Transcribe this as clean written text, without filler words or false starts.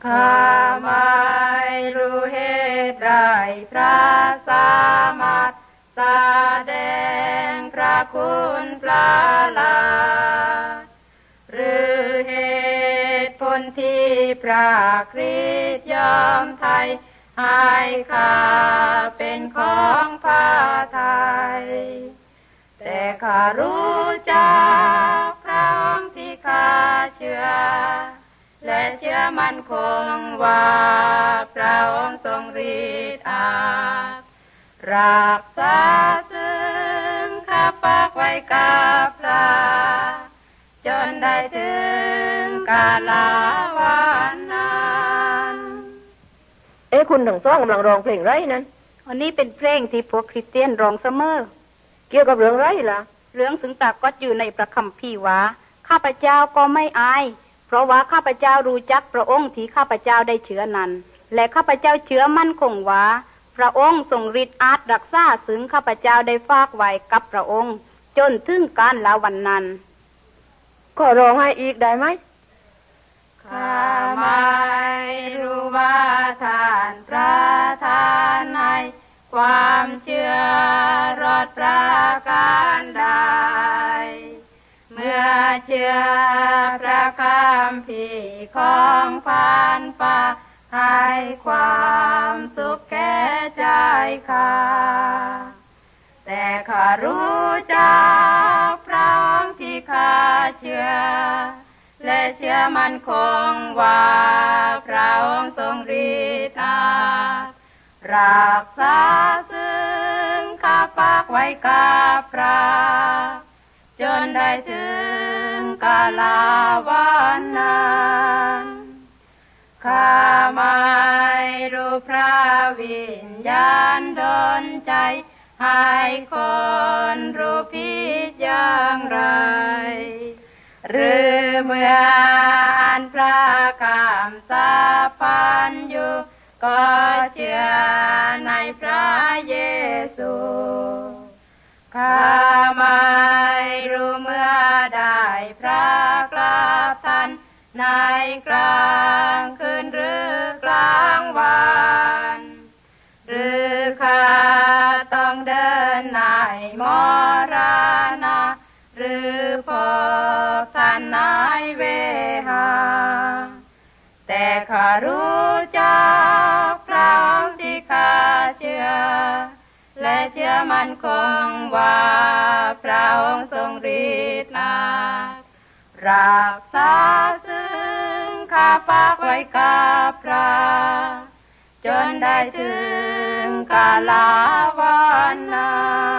ข้าไม่รู้เหตุใดพระสามารถแสดงพระคุณประหลาดหรือเหตุผลที่พระคริสต์ยอมไถ่ให้ข้าเป็นของพระทัยแต่ข้ารู้จักพระองค์ที่ข้าเชื่อและเชื่อมั่นคงว่าพระองค์ทรงฤทธิ์อาจรักษาซึ่งข้าฝากไว้กับพระจนได้ถึงกาลวันนั้นคุณทั้งสองกำลังร้องเพลงไรนั้นอันนี้เป็นเพลงที่พวกคริสเตียนร้องเสมอเกี่ยวกับเรื่องไรล่ะเรื่องซึ่งปรากฏอยู่ในพระคัมภีร์ว่าข้าพเจ้าก็ไม่อายเพราะว่าข้าพเจ้ารู้จักพระองค์ที่ข้าพเจ้าได้เชื่อนั้นและข้าพเจ้าเชื่อมั่นคงว่าพระองค์ทรงฤทธิ์อาจรักษาซึ่งข้าพเจ้าได้ฝากไว้กับพระองค์จนถึงกาลวันนั้นก็ร้องให้อีกได้ไหมข้าไม่รู้ว่าท่านประทานให้ความเชื่อรอดประการใดเมื่อเชื่อพระคัมภีร์ของพันป่าให้ความสุขแก่ใจข้าแต่ข้ารู้จักพระองค์ที่ข้าเชื่อและเชื่อมั่นคงว่าพระองค์ทรงฤทธิ์อาจรักษาซึ่งข้าฝากไว้กับพระจนได้ถึงกาลวันนั้นข้าไม่รู้พระวิญญาณดลใจให้คนรู้ผิดอย่างไรหรือเมื่ออ่านพระคำสาปัญญูก็เชื่อในพระเยซูข้าไม่รู้เมื่อได้พระกราบท่านในกลางคืนหรือกลางวันหรือข้าต้องเดินในมรณะหรือพบท่านในเวหาแต่ข้ารู้จักพระองค์ที่ข้าเชื่อและเชื่อมั่นคงว่าพระองค์ทรงฤทธิ์อาจรักษาซึ่งข้าฝากไว้กับพระจนได้ถึงกาลวันนั้น